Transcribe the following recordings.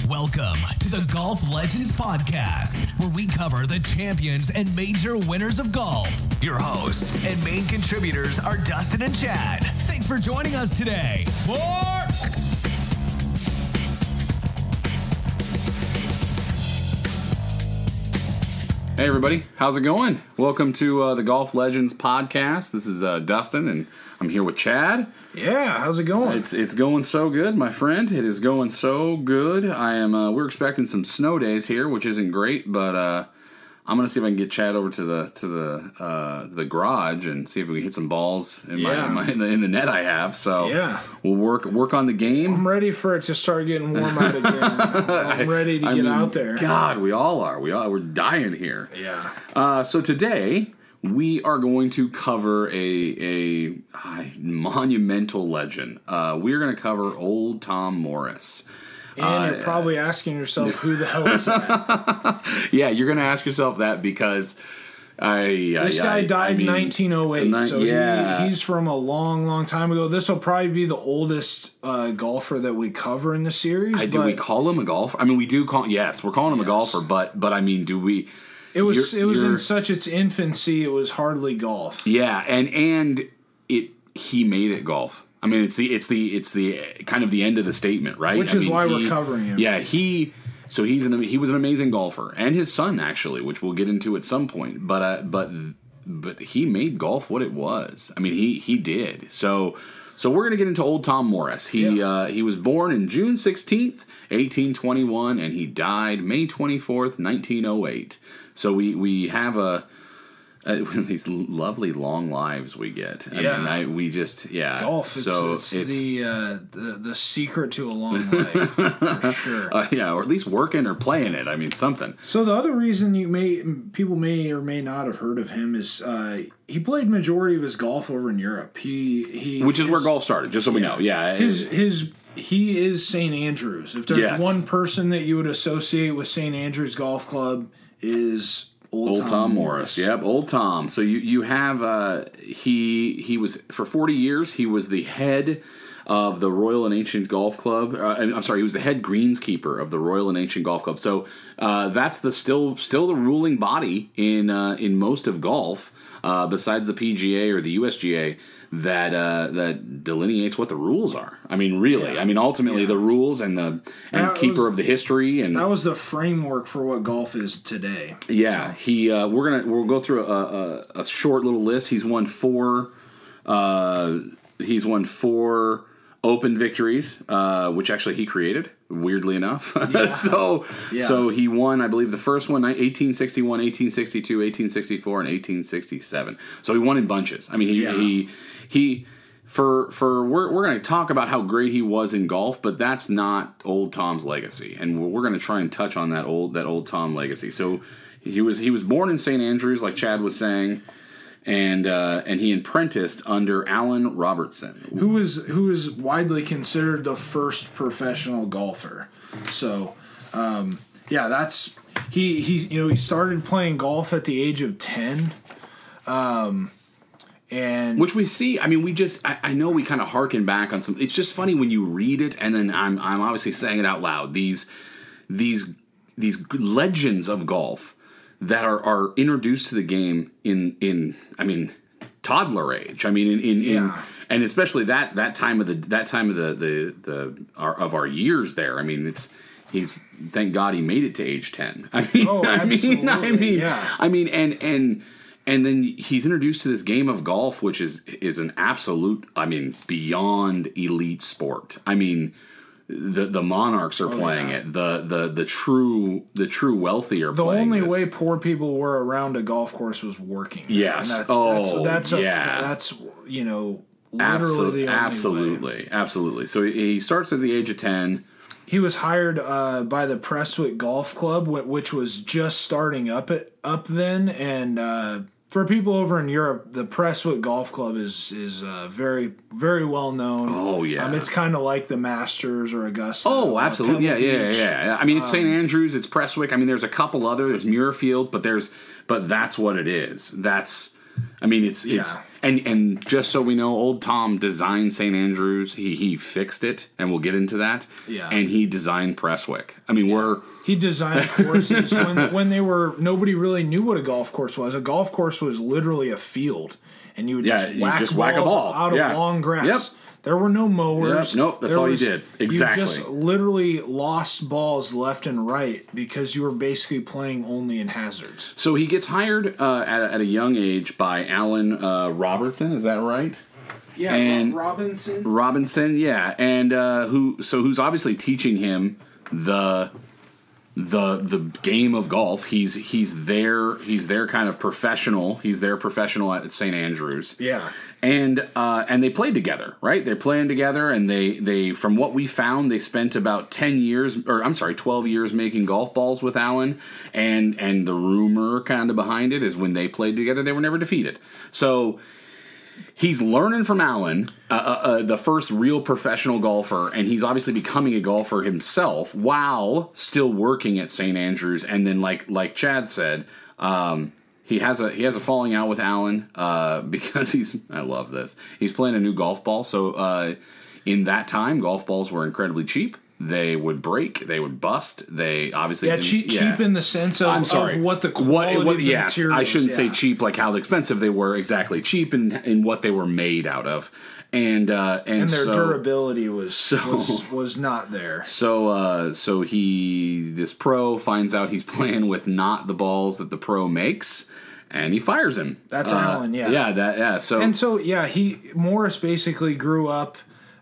Welcome to the Golf Legends Podcast, where we cover the champions and major winners of golf. Your hosts and main contributors are Dustin and Chad. Thanks for joining us today. Hey everybody, how's it going? Welcome to the Golf Legends Podcast. This is Dustin, and I'm here with Chad. Yeah, how's it going? It's going so good, my friend. It is going so good. We're expecting some snow days here, which isn't great, but I'm gonna see if I can get Chad over to the garage and see if we can hit some balls in the net I have. So yeah, we'll work on the game. I'm ready for it to start getting warm out again. I'm ready to get out there. God, we all are. We're dying here. Yeah. So today we are going to cover a monumental legend. We're going to cover Old Tom Morris. And you're probably asking yourself, who the hell is that? Yeah, you're going to ask yourself that because this guy died in 1908, so yeah. he's from a long, long time ago. This will probably be the oldest golfer that we cover in the series. Do we call him a golfer? I mean, we do call. Yes, we're calling him a golfer, but I mean, do we? It was in such its infancy. It was hardly golf. Yeah, and he made it golf. I mean, it's the kind of the end of the statement, right? Which is why we're covering him. Yeah, he was an amazing golfer, and his son actually, which we'll get into at some point. But he made golf what it was. I mean, he did. So we're gonna get into Old Tom Morris. He was born in June 16th, 1821, and he died May 24th, 1908. So we have these lovely long lives we get. I mean, golf. So it's the secret to a long life for sure. Or at least working or playing it. I mean, something. So the other reason people may or may not have heard of him is he played majority of his golf over in Europe. Which is where golf started. Just so we know. Yeah. He is St. Andrews. If there's one person that you would associate with St. Andrews Golf Club is Old Tom Morris. Yep, Old Tom. So you have he was for 40 years he was the head of the Royal and Ancient Golf Club. I'm sorry, he was the head greenskeeper of the Royal and Ancient Golf Club. So that's still the ruling body in most of golf, besides the PGA or the USGA. That delineates what the rules are. I mean, really. Yeah. I mean, ultimately, the rules and keeper of the history, and that was the framework for what golf is today. Yeah, so. We'll go through a short little list. He's won four Open victories, which actually he created. Weirdly enough, yeah. So he won, I believe, the first one 1861, 1862, 1864, and 1867. So he won in bunches. I mean, we're going to talk about how great he was in golf, but that's not Old Tom's legacy, and we're going to try and touch on that old Tom legacy. So he was born in St. Andrews, like Chad was saying. And he apprenticed under Alan Robertson, who is widely considered the first professional golfer. So, that's he started playing golf at the age of 10, and which we see. I mean, I know we kind of harken back on some. It's just funny when you read it, and then I'm obviously saying it out loud. These legends of golf that are introduced to the game in toddler age. I mean in and especially that time of our years there. I mean he's thank God he made it to age 10. And then he's introduced to this game of golf, which is an absolute, beyond elite sport. I mean, the monarchs are playing it. The true wealthy are playing. The only this. way poor people were around a golf course was working. Yes. And that's literally the only way. Absolutely. So he starts at the age of 10. He was hired by the Prestwick Golf Club, which was just starting up then, and for people over in Europe, the Prestwick Golf Club is very, very well known. Oh yeah, it's kind of like the Masters or Augusta. Oh, absolutely, yeah. I mean, it's St. Andrews, it's Prestwick. I mean, there's a couple other. There's Muirfield, but that's what it is. It's And just so we know, old Tom designed St. Andrews. He fixed it, and we'll get into that. Yeah. And he designed Prestwick. I mean, he designed courses when nobody really knew what a golf course was. A golf course was literally a field, and you would just whack a ball out of long grass. Yep. There were no mowers. Yep. Nope, that's all you did. Exactly. You just literally lost balls left and right because you were basically playing only in hazards. So he gets hired at a young age by Alan Robertson. Is that right? Yeah, and Robinson, yeah, and who's obviously teaching him the game of golf. He's their kind of professional. He's their professional at St. Andrews. Yeah. And they played together, right? They're playing together, and they from what we found, they spent about 12 years making golf balls with Alan. And the rumor kind of behind it is when they played together, they were never defeated. So he's learning from Alan, the first real professional golfer, and he's obviously becoming a golfer himself while still working at St. Andrews. And then, like Chad said, he has a falling out with Alan because I love this. He's playing a new golf ball. So in that time, golf balls were incredibly cheap. They would break. They would bust. They obviously cheap in the sense of what the quality of the materials. I shouldn't say cheap like how expensive they were. Exactly, cheap in what they were made out of, and their durability was not there. So this pro finds out he's playing with not the balls that the pro makes, and he fires him. That's Alan. Yeah. So Morris basically grew up.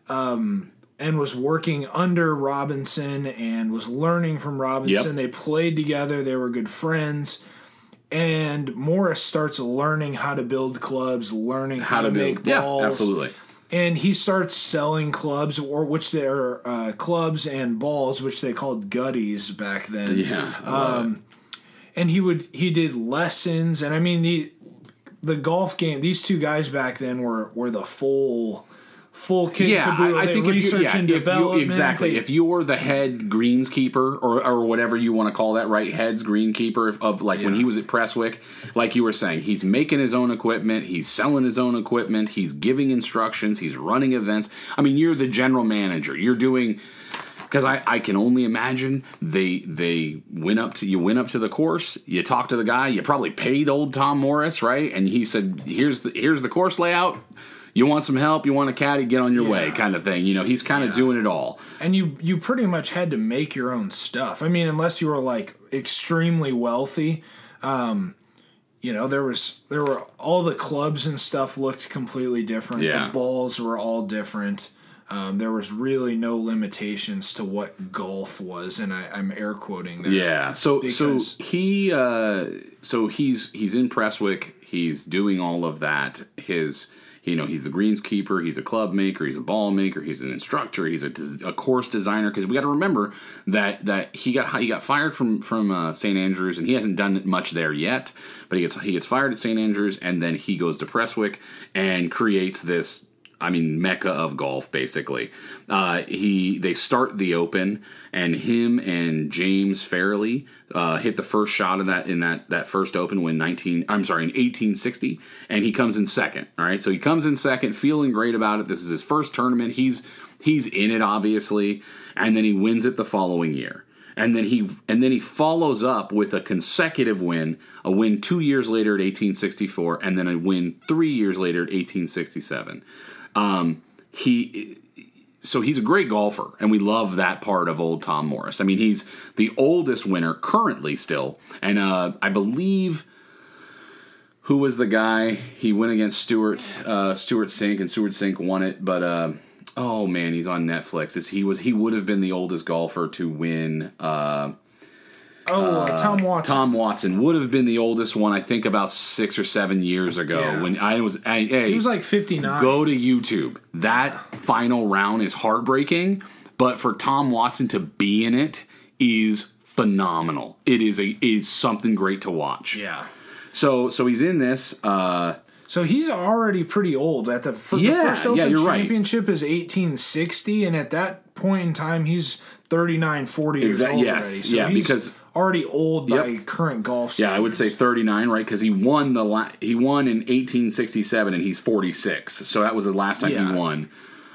And was working under Robinson and was learning from Robinson. Yep. They played together. They were good friends. And Morris starts learning how to build clubs, learning how to make balls. Yeah, absolutely. And he starts selling clubs, clubs and balls, which they called gutties back then. Yeah. And he did lessons. And I mean, the golf game, these two guys back then were the full kit caboodle. I think research and development. If you're the head greenskeeper or whatever you want to call that, right? Head's greenkeeper of when he was at Prestwick, like you were saying, he's making his own equipment, he's selling his own equipment, he's giving instructions, he's running events. I mean, you're the general manager. You're doing. Because I can only imagine they went up to the course, you talked to the guy, you probably paid old Tom Morris, right? And he said, here's the course layout. You want some help? You want a caddy? Get on your way, kind of thing. You know, he's kind of doing it all. And you pretty much had to make your own stuff. I mean, unless you were like extremely wealthy, there were all the clubs and stuff looked completely different. Yeah. The balls were all different. There was really no limitations to what golf was, and I'm air quoting there. Yeah. So he's in Prestwick. He's doing all of that. He's the greenskeeper, he's a club maker, he's a ball maker, he's an instructor, he's a course designer. Because we got to remember that he got fired from St. Andrews, and he hasn't done much there yet. But he gets fired at St. Andrews, and then he goes to Prestwick and creates this. I mean, mecca of golf, basically. They start the Open, and him and James Fairley hit the first shot of that in that first Open in 1860, and he comes in second. All right, so he comes in second, feeling great about it. This is his first tournament. He's in it, obviously, and then he wins it the following year. And then he follows up with a consecutive win, a win 2 years later at 1864, and then a win 3 years later at 1867. He's a great golfer, and we love that part of old Tom Morris. I mean, he's the oldest winner currently still, and I believe who was the guy he went against Stuart Sink, and Stuart Sink won it, but oh man, he's on Netflix. He would have been the oldest golfer to win. Tom Watson. Tom Watson would have been the oldest one, I think, about 6 or 7 years ago. Yeah. When he was like 59. Go to YouTube. That final round is heartbreaking, but for Tom Watson to be in it is phenomenal. It is something great to watch. Yeah. So he's in this. So he's already pretty old. The first Open championship is 1860, and at that point in time, he's 39, 40 years old already. So he's because already old by current golf standards. Yeah, I would say 39, right? Because he won in 1867, and he's 46. So that was the last time he won.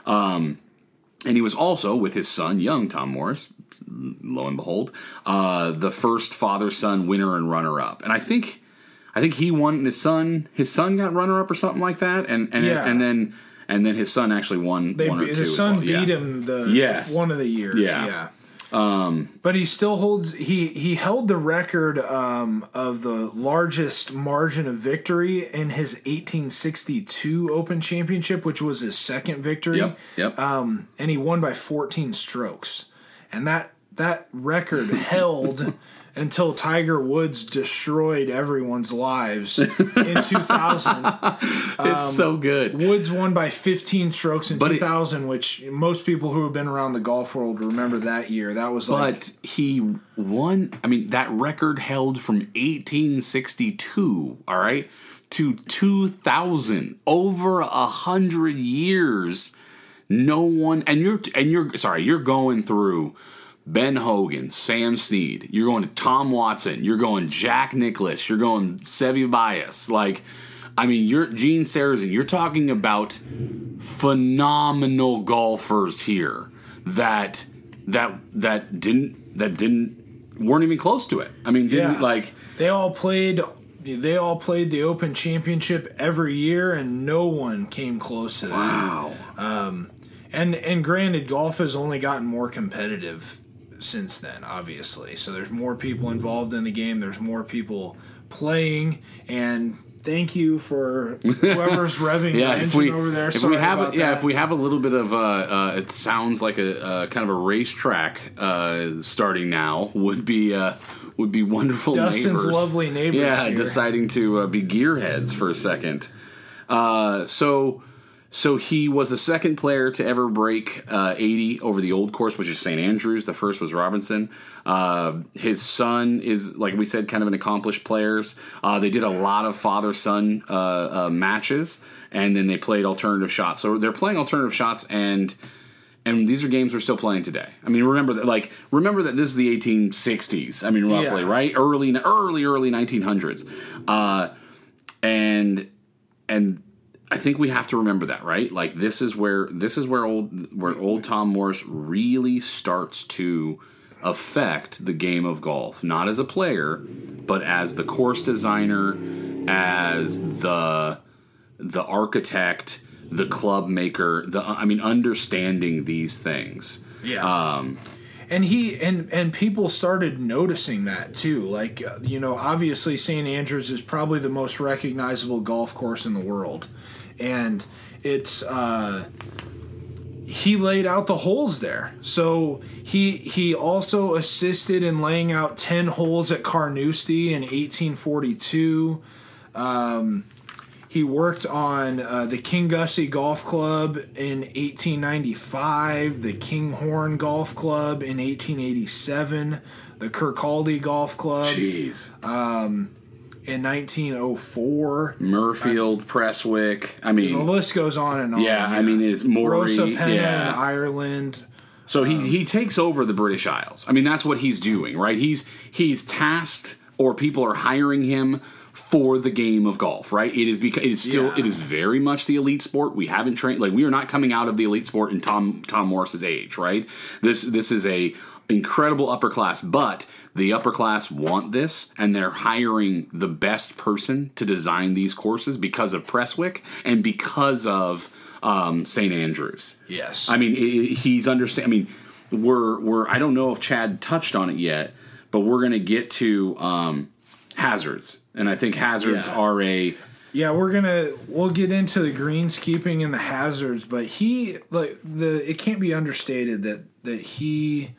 And he was also, with his son, young Tom Morris, lo and behold, the first father-son winner and runner-up. And I think he won, and his son got runner-up or something like that. And then his son actually won one or two. His son beat him one of the years. Yeah. But he still holds. He held the record of the largest margin of victory in his 1862 Open Championship, which was his second victory. Yep. And he won by 14 strokes, and that record held until Tiger Woods destroyed everyone's lives in 2000. It's so good. Woods won by 15 strokes in 2000, which most people who have been around the golf world remember that year. That was But he won. I mean, that record held from 1862, all right, to 2000. Over 100 years. No one, and you're going through Ben Hogan, Sam Snead, you're going to Tom Watson, you're going Jack Nicklaus, you're going Seve Bias, you're Gene Sarazen. You're talking about phenomenal golfers here that weren't even close to it. I mean, they all played the Open Championship every year, and no one came close to that. Wow. And granted, golf has only gotten more competitive since then, obviously. So there's more people involved in the game. There's more people playing. And thank you for whoever's revving the engine over there. If we have a little bit of it sounds like a kind of a racetrack starting now would be wonderful. Dustin's lovely neighbors. Here. Deciding to be gearheads for a second. So he was the second player to ever break 80 over the old course, which is St. Andrews. The first was Robinson. His son is, like we said, kind of an accomplished player. They did a lot of father-son matches, and then they played alternative shots. So they're playing alternative shots, and these are games we're still playing today. I mean, remember that this is the 1860s. I mean, roughly, right? Early 1900s, and I think we have to remember that, right? Like this is where old Tom Morris really starts to affect the game of golf, not as a player, but as the course designer, as the architect, the club maker, understanding these things. Yeah. And people started noticing that too. Obviously St. Andrews is probably the most recognizable golf course in the world. And it's he laid out the holes there. So he also assisted in laying out 10 holes at Carnoustie in 1842. He worked on the King Gussie Golf Club in 1895, the Kinghorn Golf Club in 1887, the Kirkcaldy Golf Club. Jeez. In 1904. Murfield, Prestwick. I mean, the list goes on and on. Yeah, I mean, it's Morey. Rosa Penna in Ireland. So he takes over the British Isles. I mean, that's what he's doing, right? He's tasked, or people are hiring him for the game of golf, right? It is because it is very much the elite sport. We haven't trained, we are not coming out of the elite sport in Tom Morris's age, right? This is a incredible upper class, but the upper class want this, and they're hiring the best person to design these courses because of Prestwick and because of St. Andrews. Yes, I mean he's understand. I mean we're I don't know if Chad touched on it yet, but we're going to get to hazards, and I think hazards are a. Yeah, we'll get into the greenskeeping and the hazards, but it can't be understated that he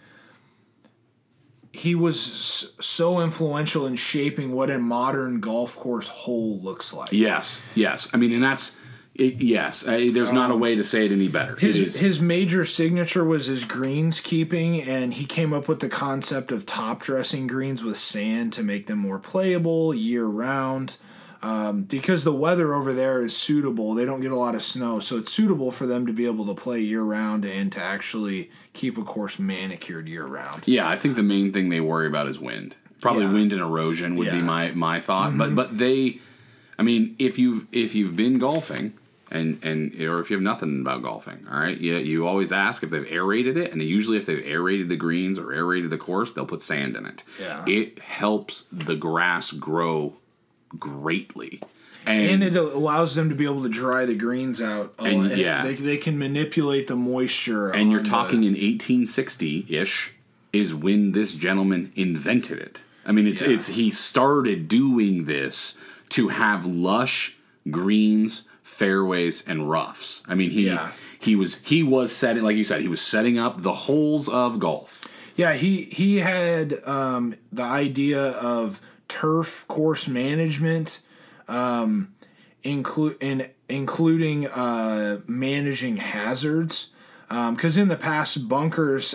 was so influential in shaping what a modern golf course hole looks like. Yes. I mean, and that's it. Yes, there's not a way to say it any better. His major signature was his greenskeeping, and he came up with the concept of top dressing greens with sand to make them more playable year round. because the weather over there is suitable. They don't get a lot of snow, so it's suitable for them to be able to play year-round and to actually keep a course manicured year-round. Yeah, I think the main thing they worry about is wind. Probably wind and erosion would be my thought. Mm-hmm. But they, I mean, if you've been golfing and or if you have nothing about golfing, all right, you always ask if they've aerated it, and usually if they've aerated the greens or aerated the course, they'll put sand in it. Yeah, it helps the grass grow greatly. And it allows them to be able to dry the greens out. And they can manipulate the moisture. And you're talking in 1860-ish is when this gentleman invented it. I mean, it's he started doing this to have lush greens, fairways, and roughs. I mean, he was setting, like you said, he was setting up the holes of golf. Yeah, he had the idea of turf course management, including managing hazards, because in the past bunkers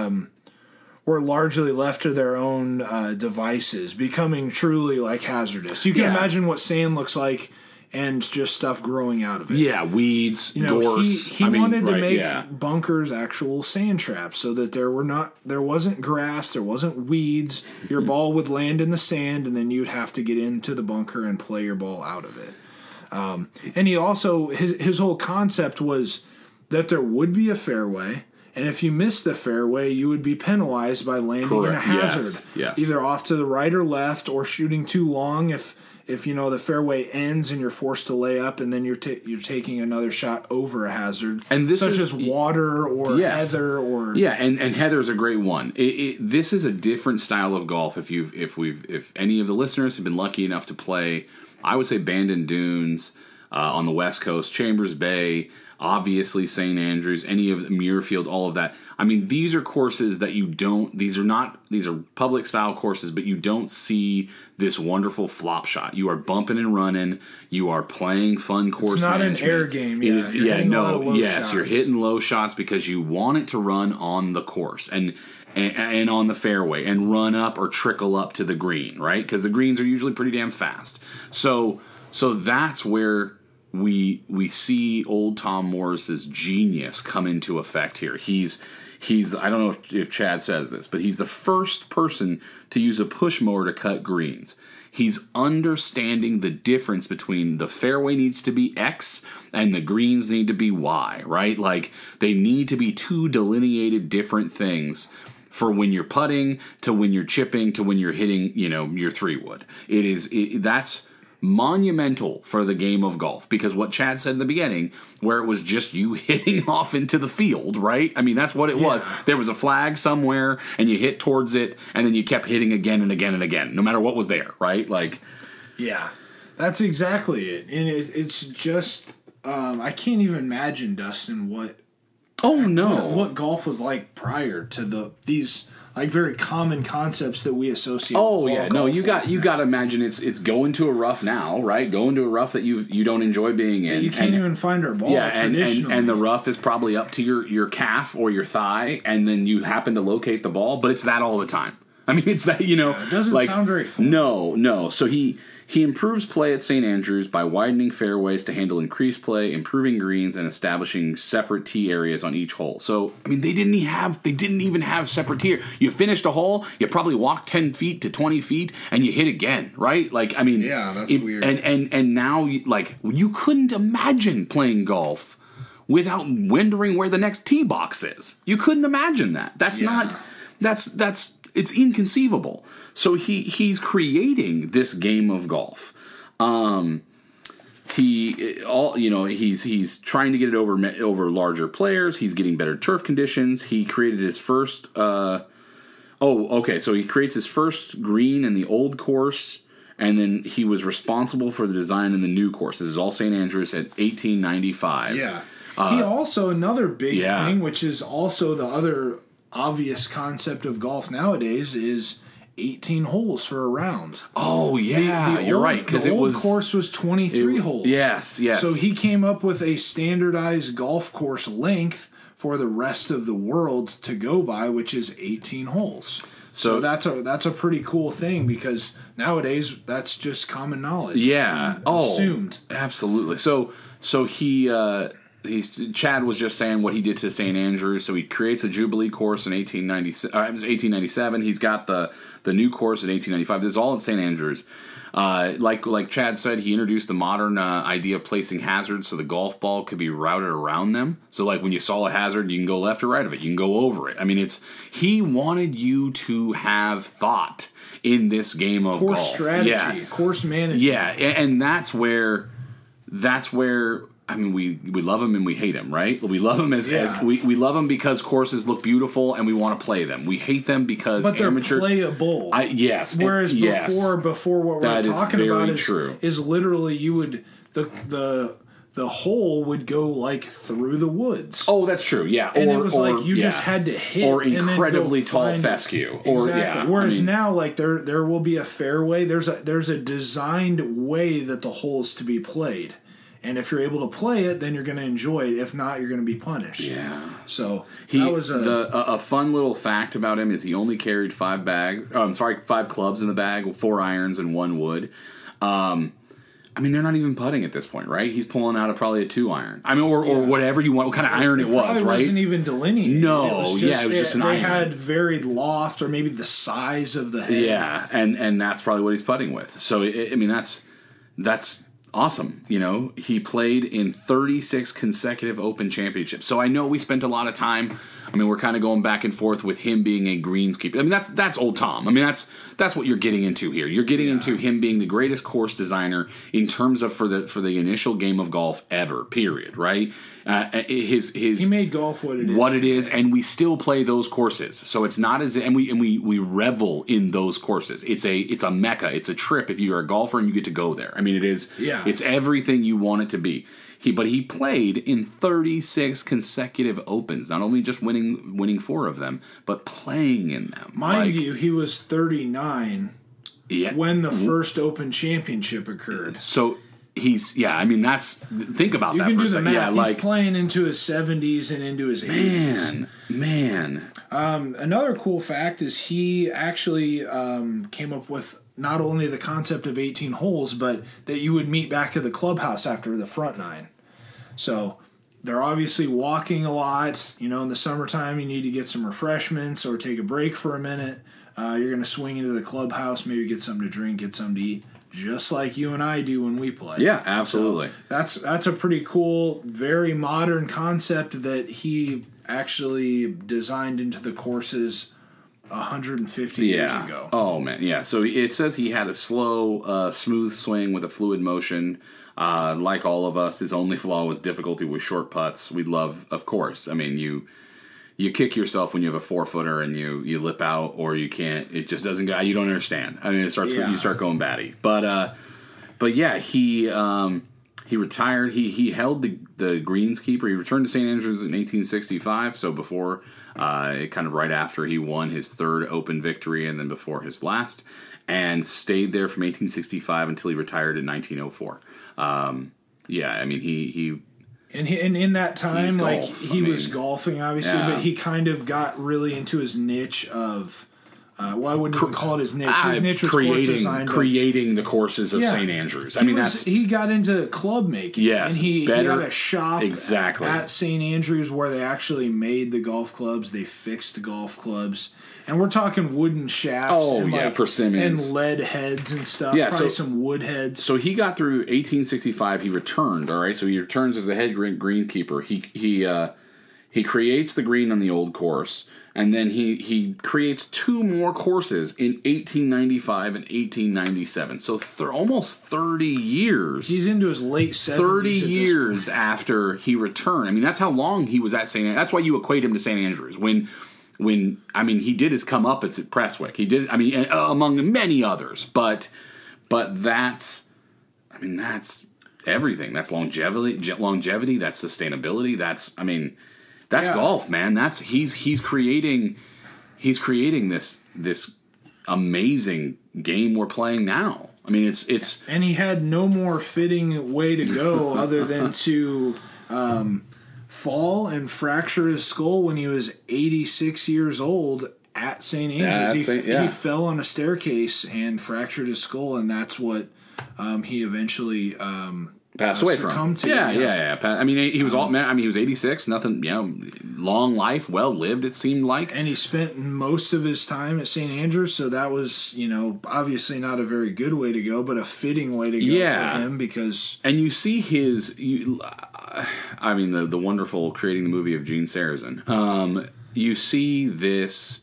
were largely left to their own devices, becoming truly like hazardous. You can imagine what sand looks like and just stuff growing out of it. Yeah, weeds, gorse. He wanted to make bunkers actual sand traps so that there wasn't grass, there wasn't weeds. Your ball would land in the sand, and then you'd have to get into the bunker and play your ball out of it. And he also his whole concept was that there would be a fairway. And if you missed the fairway, you would be penalized by landing in a hazard, either off to the right or left, or shooting too long. If the fairway ends and you're forced to lay up, and then you're taking another shot over a hazard, and this such as water or heather or and heather's a great one. This is a different style of golf. If any of the listeners have been lucky enough to play, I would say Bandon Dunes on the West Coast, Chambers Bay. Obviously, St. Andrews, any of Muirfield, all of that. I mean, these are courses that you don't. These are public style courses, but you don't see this wonderful flop shot. You are bumping and running. You are playing fun course management. It's not an air game. It is. You're hitting low shots because you want it to run on the course and on the fairway and run up or trickle up to the green, right? Because the greens are usually pretty damn fast. So that's where we see old Tom Morris's genius come into effect here. He's I don't know if Chad says this, but he's the first person to use a push mower to cut greens. He's understanding the difference between the fairway needs to be X and the greens need to be Y, right? Like they need to be two delineated different things for when you're putting to when you're chipping to when you're hitting, your 3-wood. That's monumental for the game of golf, because what Chad said in the beginning, where it was just you hitting off into the field, right? I mean, that's what it was. There was a flag somewhere, and you hit towards it, and then you kept hitting again and again and again, no matter what was there, right? Like, yeah, that's exactly it. And it's just, I can't even imagine, Dustin, what golf was like prior to these like very common concepts that we associate. Oh yeah, no, you got to imagine it's going to a rough now, right? Going to a rough that you don't enjoy being in. Yeah, you can't even find our ball. Yeah, and the rough is probably up to your calf or your thigh, and then you happen to locate the ball, but it's that all the time. I mean, it's that it doesn't sound very fun. No. So he improves play at St. Andrews by widening fairways to handle increased play, improving greens, and establishing separate tee areas on each hole. So, I mean, they didn't even have separate tee. You finished a hole, you probably walked 10 feet to 20 feet, and you hit again, right? Like, I mean, yeah, that's weird. And now, you couldn't imagine playing golf without wondering where the next tee box is. You couldn't imagine that. It's inconceivable. So he's creating this game of golf. He's trying to get it over larger players. He's getting better turf conditions. He created his first. So he creates his first green in the old course, and then he was responsible for the design in the new course. This is all St. Andrews at 1895. Yeah. He also, another big thing, which is also the other obvious concept of golf nowadays, is 18 holes for a round. Oh yeah, you're right, because the old course was 23 holes. Yes. So he came up with a standardized golf course length for the rest of the world to go by, which is 18 holes. So that's a pretty cool thing because nowadays that's just common knowledge. Yeah. Assumed. Absolutely. So Chad was just saying what he did to St. Andrews. So he creates a Jubilee course in 1897. He's got the new course in 1895. This is all in St. Andrews. Like Chad said, he introduced the modern idea of placing hazards so the golf ball could be routed around them. So like when you saw a hazard, you can go left or right of it. You can go over it. I mean, he wanted you to have thought in this game of course golf. Strategy, course management. Yeah, and that's where I mean, we love him and we hate him, right? We love him as we love him because courses look beautiful and we want to play them. We hate them because they're playable. Yes. Whereas before what we're talking about is literally you would the hole would go like through the woods. Oh, that's true. Yeah, and it was like you just had to hit or incredibly tall fescue. Exactly. Whereas now, like there will be a fairway. There's a designed way that the hole is to be played. And if you're able to play it, then you're going to enjoy it. If not, you're going to be punished. Yeah. So that was a fun little fact about him is he only carried 5 clubs in the bag, 4 irons and 1 wood. I mean, they're not even putting at this point, right? He's pulling out probably a 2-iron. I mean, or whatever you want, what kind of iron it was, right? It wasn't even delineated. No, it was just an iron. They had varied loft or maybe the size of the head. Yeah, and that's probably what he's putting with. So I mean, that's awesome. You know, he played in 36 consecutive Open Championships. So I know we spent a lot of time. I mean, we're kind of going back and forth with him being a greenskeeper. I mean, that's old Tom. I mean, that's what you're getting into here. You're getting into him being the greatest course designer in terms of for the initial game of golf ever. Period. Right? He made golf what it is. And we still play those courses. So it's not as and we revel in those courses. It's a mecca. It's a trip if you're a golfer and you get to go there. I mean, it is. Yeah. It's everything you want it to be. But he played in 36 consecutive Opens, not only just winning 4 of them, but playing in them. Mind you, he was 39 when the first Open Championship occurred. So think about that for a second. You can do the math. He's playing into his 70s and into his 80s. Man. Another cool fact is he actually came up with not only the concept of 18 holes, but that you would meet back at the clubhouse after the front 9. So they're obviously walking a lot. You know, in the summertime, you need to get some refreshments or take a break for a minute. You're going to swing into the clubhouse, maybe get something to drink, get something to eat, just like you and I do when we play. Yeah, absolutely. So that's a pretty cool, very modern concept that he actually designed into the courses 150 years ago. Oh, man, yeah. So it says he had a slow, smooth swing with a fluid motion. Like all of us, his only flaw was difficulty with short putts. We'd love, of course. I mean, you kick yourself when you have a 4-footer and you lip out or you can't. It just doesn't go. You don't understand. I mean, you start going batty. But yeah, he retired. He held the greenskeeper. He returned to St. Andrews in 1865. So before, kind of right after he won his 3rd Open victory, and then before his last, and stayed there from 1865 until he retired in 1904. I mean, he and in that time, like he was golfing, obviously, but he kind of got really into his niche of. I wouldn't even call it his niche. His niche was course design. Creating the courses of St. Andrews. I mean, he got into club making. Yes, and he had a shop at St. Andrews where they actually made the golf clubs. They fixed the golf clubs. And we're talking wooden shafts persimmons. And lead heads and stuff. Yeah, probably some wood heads. So he got through 1865. He returned, all right? So he returns as the head greenkeeper. He creates the green on the old course, and then he creates 2 more courses in 1895 and 1897. So almost 30 years. He's into his late 70s. 30 years after he returned. I mean, that's how long he was at St. Andrews. That's why you equate him to St. Andrews. When I mean, he did his comeuppance at Prestwick. He did. I mean, among many others. But that's everything. That's longevity. That's sustainability. That's golf, man. He's creating this amazing game we're playing now. I mean, it's and he had no more fitting way to go other than to fall and fracture his skull when he was 86 years old at St. Andrews. Yeah, he fell on a staircase and fractured his skull, and that's what he eventually passed away from. Yeah. I mean, he was he was 86. Nothing, long life, well lived. It seemed like, and he spent most of his time at St. Andrews. So that was, obviously not a very good way to go, but a fitting way to go for him because. And you see the wonderful creating the movie of Gene Sarazen. You see this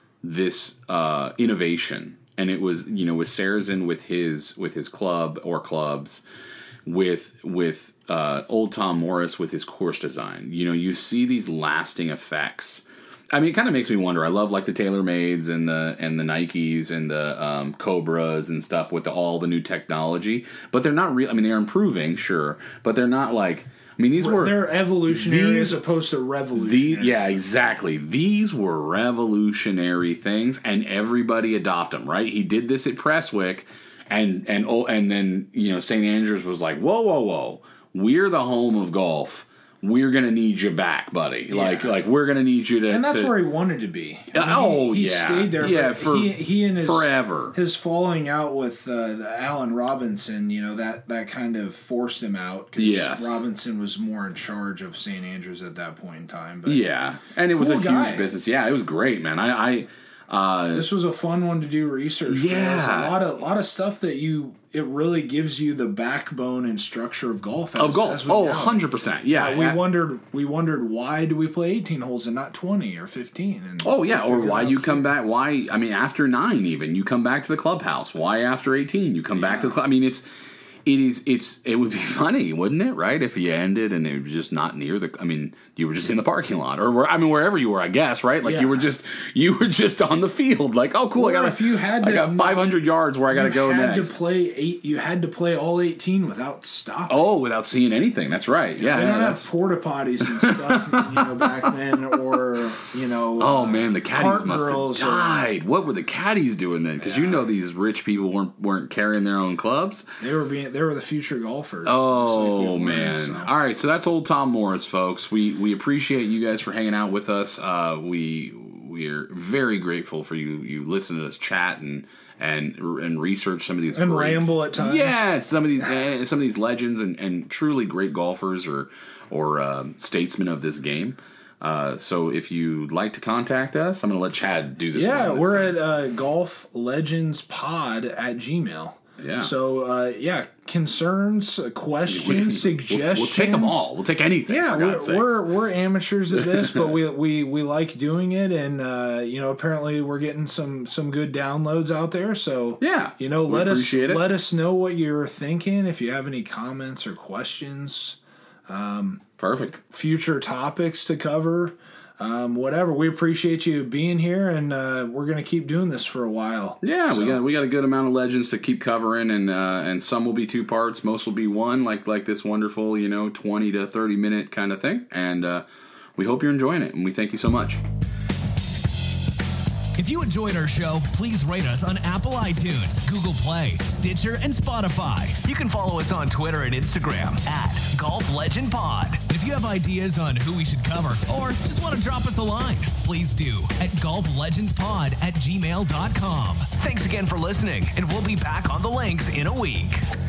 innovation, and it was with Sarazen with his club or clubs. With old Tom Morris with his course design, you see these lasting effects. I mean, it kind of makes me wonder. I love like the TaylorMades and the Nikes and the Cobras and stuff with all the new technology, but they're not real. I mean, they're improving, sure, but they're not like. I mean, they're evolutionary as opposed to revolutionary. Yeah, exactly. These were revolutionary things, and everybody adopt them. Right? He did this at Prestwick. And then St. Andrews was like, whoa, we're the home of golf. We're gonna need you back, buddy. Yeah. Like we're gonna need you to. And that's where he wanted to be. He stayed there. Yeah, he and his forever. His falling out with Allen Robinson, that kind of forced him out because Robinson was more in charge of St. Andrews at that point in time. But and it was a huge business. Yeah, it was great, man. This was a fun one to do research for. There's a lot of stuff that it really gives you the backbone and structure of golf. 100%. Yeah. We wondered why do we play 18 holes and not 20 or 15? Or why you come back. Why, after 9 even, you come back to the clubhouse. Why after 18 you come back to the club? I mean, it would be funny, wouldn't it? Right, if you ended and it was just not near you were just in the parking lot or wherever you were, I guess, right? Like you were just on the field. Like, oh, cool, I got 500 yards where I got to go next. You had to play all 18 without stopping. Oh, without seeing anything. That's right. Yeah, they don't have porta potties and stuff, back then, or Oh man, the caddies must have died. What were the caddies doing then? Because these rich people weren't carrying their own clubs. They were the future golfers. Oh man! All right, so that's old Tom Morris, folks. We appreciate you guys for hanging out with us. We are very grateful for you listening to us chat and research some of these and ramble at times. Yeah, some of these legends and truly great golfers or statesmen of this game. So if you'd like to contact us, I'm going to let Chad do this. Yeah, we're at golflegendspod@gmail.com. Yeah. So, concerns, questions, suggestions. We'll take them all. We'll take anything. Yeah, we're amateurs at this, but we like doing it, and apparently we're getting some good downloads out there. So let us know what you're thinking. If you have any comments or questions, perfect. Future topics to cover. Whatever. We appreciate you being here, and we're going to keep doing this for a while. Yeah, so. we got a good amount of legends to keep covering, and some will be 2 parts, most will be 1, like this wonderful 20 to 30 minute kind of thing. And we hope you're enjoying it, and we thank you so much. If you enjoyed our show, please rate us on Apple iTunes, Google Play, Stitcher, and Spotify. You can follow us on Twitter and Instagram at Golf Legend Pod. If you have ideas on who we should cover or just want to drop us a line, please do at golflegendspod@gmail.com. Thanks again for listening, and we'll be back on the links in a week.